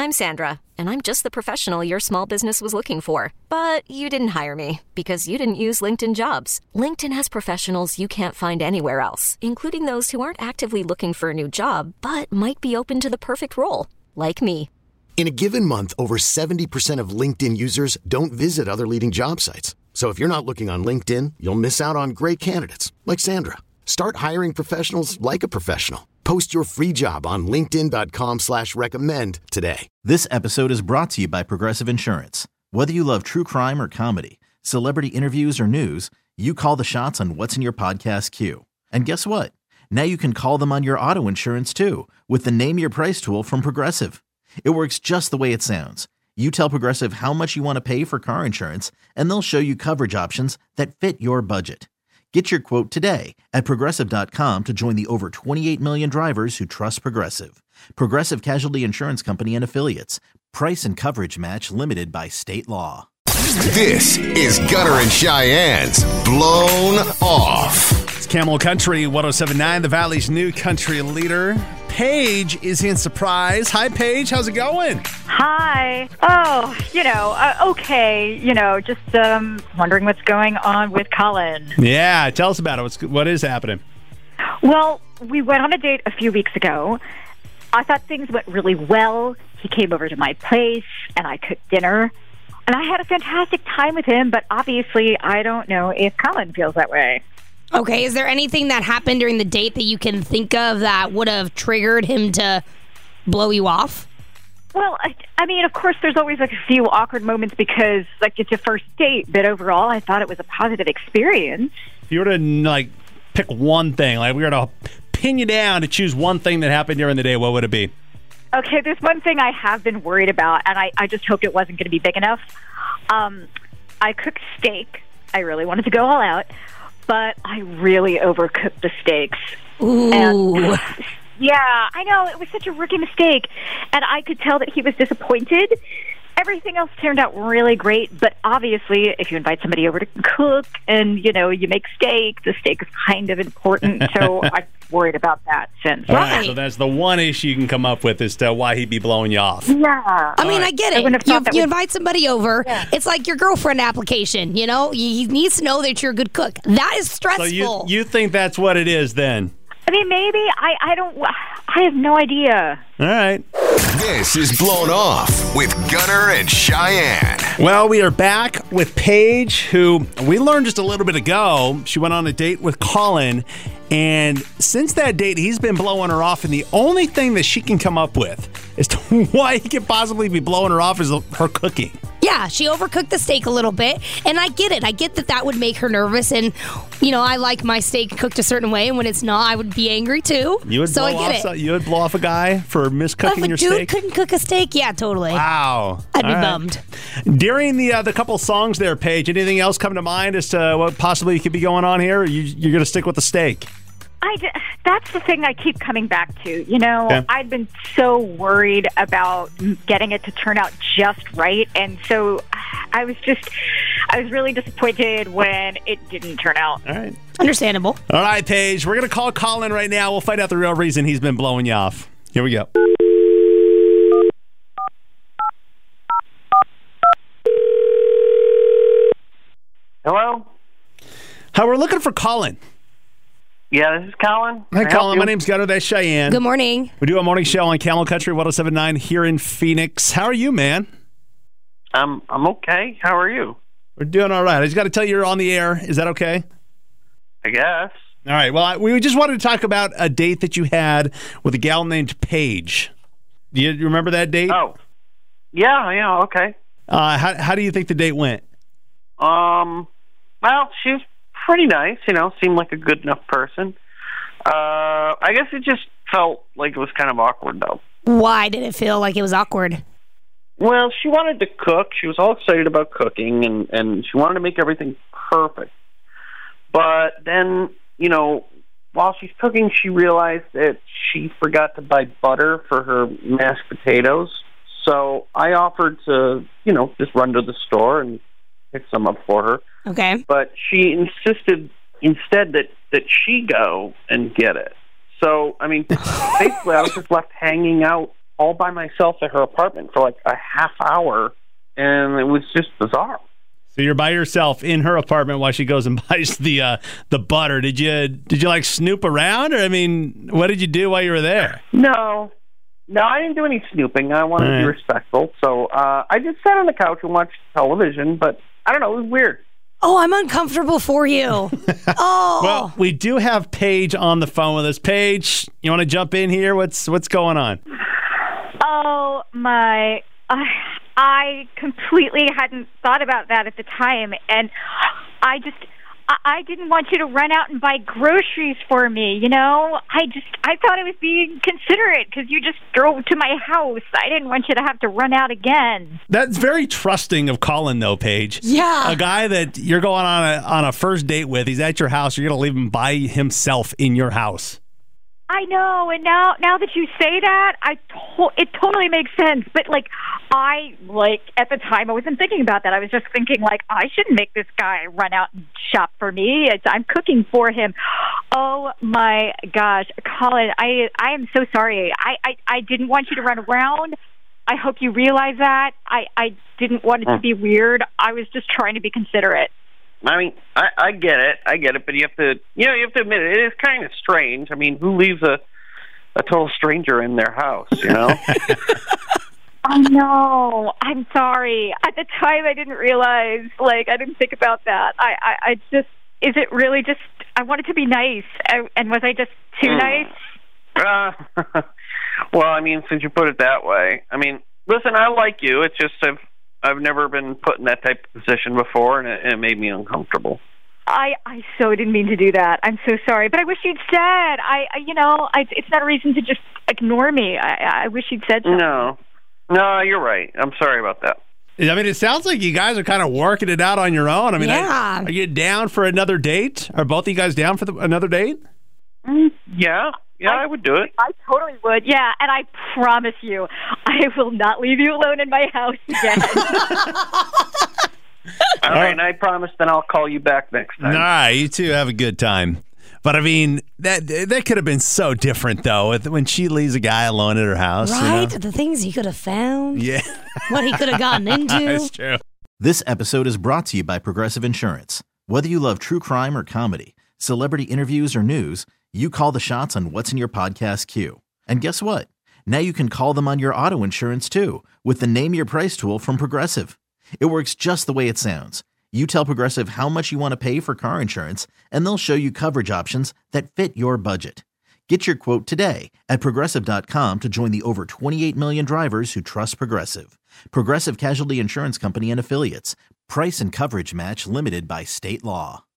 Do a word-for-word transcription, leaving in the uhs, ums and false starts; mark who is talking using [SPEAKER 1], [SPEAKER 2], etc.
[SPEAKER 1] I'm Sandra, and I'm just the professional your small business was looking for. But you didn't hire me because you didn't use LinkedIn Jobs. LinkedIn has professionals you can't find anywhere else, including those who aren't actively looking for a new job, but might be open to the perfect role, like me.
[SPEAKER 2] In a given month, over seventy percent of LinkedIn users don't visit other leading job sites. So if you're not looking on LinkedIn, you'll miss out on great candidates like Sandra. Start hiring professionals like a professional. Post your free job on linkedin.com slash recommend today.
[SPEAKER 3] This episode is brought to you by Progressive Insurance. Whether you love true crime or comedy, celebrity interviews or news, you call the shots on what's in your podcast queue. And guess what? Now you can call them on your auto insurance too with the Name Your Price tool from Progressive. It works just the way it sounds. You tell Progressive how much you want to pay for car insurance, and they'll show you coverage options that fit your budget. Get your quote today at Progressive dot com to join the over twenty-eight million drivers who trust Progressive. Progressive Casualty Insurance Company and Affiliates. Price and coverage match limited by state law.
[SPEAKER 4] This is Gunner and Cheyenne's Blown Off.
[SPEAKER 5] It's Camel Country one oh seven point nine, the Valley's new country leader. Paige is in Surprise. Hi, Paige. How's it going?
[SPEAKER 6] Hi. Oh, you know, uh, okay. You know, just um, wondering what's going on with Colin.
[SPEAKER 5] Yeah, tell us about it. What's, what is happening?
[SPEAKER 6] Well, we went on a date a few weeks ago. I thought things went really well. He came over to my place, and I cooked dinner. And I had a fantastic time with him, but obviously I don't know if Colin feels that way.
[SPEAKER 7] Okay, is there anything that happened during the date that you can think of that would have triggered him to blow you off?
[SPEAKER 6] Well, I, I mean, of course, there's always like a few awkward moments because, like, it's your first date. But overall, I thought it was a positive experience.
[SPEAKER 5] If you were to, like, pick one thing, like, we were to pin you down to choose one thing that happened during the day, what would it be?
[SPEAKER 6] Okay, there's one thing I have been worried about, and I, I just hoped it wasn't going to be big enough. Um, I cooked steak. I really wanted to go all out. But I really overcooked the steaks.
[SPEAKER 7] Ooh.
[SPEAKER 6] And, yeah, I know. It was such a rookie mistake. And I could tell that he was disappointed. Everything else turned out really great. But obviously, if you invite somebody over to cook and, you know, you make steak, the steak is kind of important. So I'm worried about that since.
[SPEAKER 5] All right, so that's the one issue you can come up with as to why he'd be blowing you off.
[SPEAKER 6] Yeah.
[SPEAKER 7] I mean,
[SPEAKER 5] right.
[SPEAKER 7] I get
[SPEAKER 6] I
[SPEAKER 7] it.
[SPEAKER 6] wouldn't have
[SPEAKER 7] You,
[SPEAKER 6] thought that
[SPEAKER 7] you
[SPEAKER 6] was-
[SPEAKER 7] invite somebody over.
[SPEAKER 6] Yeah.
[SPEAKER 7] It's like your girlfriend application, you know? He needs to know that you're a good cook. That is stressful.
[SPEAKER 5] So you, you think that's what it is then?
[SPEAKER 6] I mean, maybe. I, I don't... I have no idea.
[SPEAKER 5] All right.
[SPEAKER 4] This is Blown Off with Gunner and Cheyenne.
[SPEAKER 5] Well, we are back with Paige, who we learned just a little bit ago. She went on a date with Colin, and since that date, he's been blowing her off, and the only thing that she can come up with as to why he could possibly be blowing her off is her cooking.
[SPEAKER 7] Yeah, she overcooked the steak a little bit, and I get it. I get that that would make her nervous, and, you know, I like my steak cooked a certain way, and when it's not, I would be angry, too.
[SPEAKER 5] You would,
[SPEAKER 7] so
[SPEAKER 5] blow,
[SPEAKER 7] I get
[SPEAKER 5] off,
[SPEAKER 7] it.
[SPEAKER 5] so- you would blow off a guy for miscooking
[SPEAKER 7] If a
[SPEAKER 5] your
[SPEAKER 7] dude
[SPEAKER 5] steak?
[SPEAKER 7] couldn't cook a steak, yeah, totally.
[SPEAKER 5] Wow.
[SPEAKER 7] I'd be
[SPEAKER 5] All right.
[SPEAKER 7] bummed.
[SPEAKER 5] During the uh, the couple songs there, Paige, anything else come to mind as to what possibly could be going on here? Or you, you're going to stick with the steak?
[SPEAKER 6] I d- that's the thing I keep coming back to. You know,
[SPEAKER 5] Okay.
[SPEAKER 6] I'd been so worried about getting it to turn out just right. And so I was just, I was really disappointed when it didn't turn out.
[SPEAKER 5] All right.
[SPEAKER 7] Understandable.
[SPEAKER 5] All right, Paige, we're going to call Colin right now. We'll find out the real reason he's been blowing you off. Here we go.
[SPEAKER 8] Hello?
[SPEAKER 5] Hi, we're looking for Colin.
[SPEAKER 8] Yeah, this is Colin.
[SPEAKER 5] Hi,
[SPEAKER 8] Can I help
[SPEAKER 5] Colin.
[SPEAKER 8] you?
[SPEAKER 5] My name's Gunnar. That's Cheyenne.
[SPEAKER 7] Good morning.
[SPEAKER 5] We do a morning show on Camel Country one oh seven point nine here in Phoenix. How are you, man?
[SPEAKER 8] I'm I'm okay. How are you?
[SPEAKER 5] We're doing all right. I just got to tell you you're on the air. Is that okay?
[SPEAKER 8] I guess.
[SPEAKER 5] All right. Well, I, we just wanted to talk about a date that you had with a gal named Paige. Do you remember that date?
[SPEAKER 8] Oh. Yeah, yeah, okay.
[SPEAKER 5] Uh, how, how do you think the date went?
[SPEAKER 8] Um, well, she's pretty nice, you know, seemed like a good enough person. Uh, I guess it just felt like it was kind of awkward, though.
[SPEAKER 7] Why did it feel like it was awkward?
[SPEAKER 8] Well, she wanted to cook. She was all excited about cooking, and, and she wanted to make everything perfect. But then, you know, while she's cooking, she realized that she forgot to buy butter for her mashed potatoes. So I offered to, you know, just run to the store and pick some up for her.
[SPEAKER 7] Okay.
[SPEAKER 8] But she insisted instead that, that she go and get it. So, I mean, basically I was just left hanging out all by myself at her apartment for like a half hour, and it was just bizarre.
[SPEAKER 5] So you're by yourself in her apartment while she goes and buys the uh, the butter. Did you did you like snoop around, or I mean, what did you do while you were there?
[SPEAKER 8] No, no, I didn't do any snooping. I wanted right. to be respectful, so uh, I just sat on the couch and watched television. But I don't know, it was weird.
[SPEAKER 7] Oh, I'm uncomfortable for you. Oh,
[SPEAKER 5] well, we do have Paige on the phone with us. Paige, you want to jump in here? What's what's going on?
[SPEAKER 6] Oh my. Uh, I completely hadn't thought about that at the time, and I just, I, I didn't want you to run out and buy groceries for me, you know? I just, I thought I was being considerate because you just drove to my house. I didn't want you to have to run out again.
[SPEAKER 5] That's very trusting of Colin, though, Paige.
[SPEAKER 7] Yeah.
[SPEAKER 5] A guy that you're going on a, on a first date with, he's at your house, you're going to leave him by himself in your house.
[SPEAKER 6] I know, and now now that you say that, I to- it totally makes sense. But like, I like at the time I wasn't thinking about that. I was just thinking like, I shouldn't make this guy run out and shop for me. It's, I'm cooking for him. Oh my gosh, Colin, I I am so sorry. I, I, I didn't want you to run around. I hope you realize that. I, I didn't want it to be weird. I was just trying to be considerate.
[SPEAKER 8] I mean, I, I get it, I get it, but you have to, you know, you have to admit it, it is kind of strange. I mean, who leaves a, a total stranger in their house, you know?
[SPEAKER 6] I know. I'm sorry. At the time, I didn't realize, like, I didn't think about that. I, I, I just, is it really just, I wanted to be nice, I, and was I just too mm. nice?
[SPEAKER 8] Uh, well, I mean, since you put it that way, I mean, listen, I like you, it's just I've, I've never been put in that type of position before, and it, it made me uncomfortable.
[SPEAKER 6] I, I so didn't mean to do that. I'm so sorry, but I wish you'd said. I, I you know, I, it's not a reason to just ignore me. I, I wish you'd said something.
[SPEAKER 8] No, no, you're right. I'm sorry about that.
[SPEAKER 5] I mean, it sounds like you guys are kind of working it out on your own. I mean,
[SPEAKER 7] yeah.
[SPEAKER 5] I, are you down for another date? Are both of you guys down for the, another date?
[SPEAKER 8] Mm, yeah. Yeah, I, I would do it.
[SPEAKER 6] I totally would, yeah. And I promise you, I will not leave you alone in my house again.
[SPEAKER 8] All right, and I promise then I'll call you back next time.
[SPEAKER 5] All right, you two have a good time. But, I mean, that that could have been so different, though, when she leaves a guy alone at her house.
[SPEAKER 7] Right?
[SPEAKER 5] You know?
[SPEAKER 7] The things he could have found.
[SPEAKER 5] Yeah.
[SPEAKER 7] What he could have gotten into.
[SPEAKER 5] That's true.
[SPEAKER 3] This episode is brought to you by Progressive Insurance. Whether you love true crime or comedy, celebrity interviews or news, you call the shots on what's in your podcast queue. And guess what? Now you can call them on your auto insurance, too, with the Name Your Price tool from Progressive. It works just the way it sounds. You tell Progressive how much you want to pay for car insurance, and they'll show you coverage options that fit your budget. Get your quote today at Progressive dot com to join the over twenty-eight million drivers who trust Progressive. Progressive Casualty Insurance Company and Affiliates. Price and coverage match limited by state law.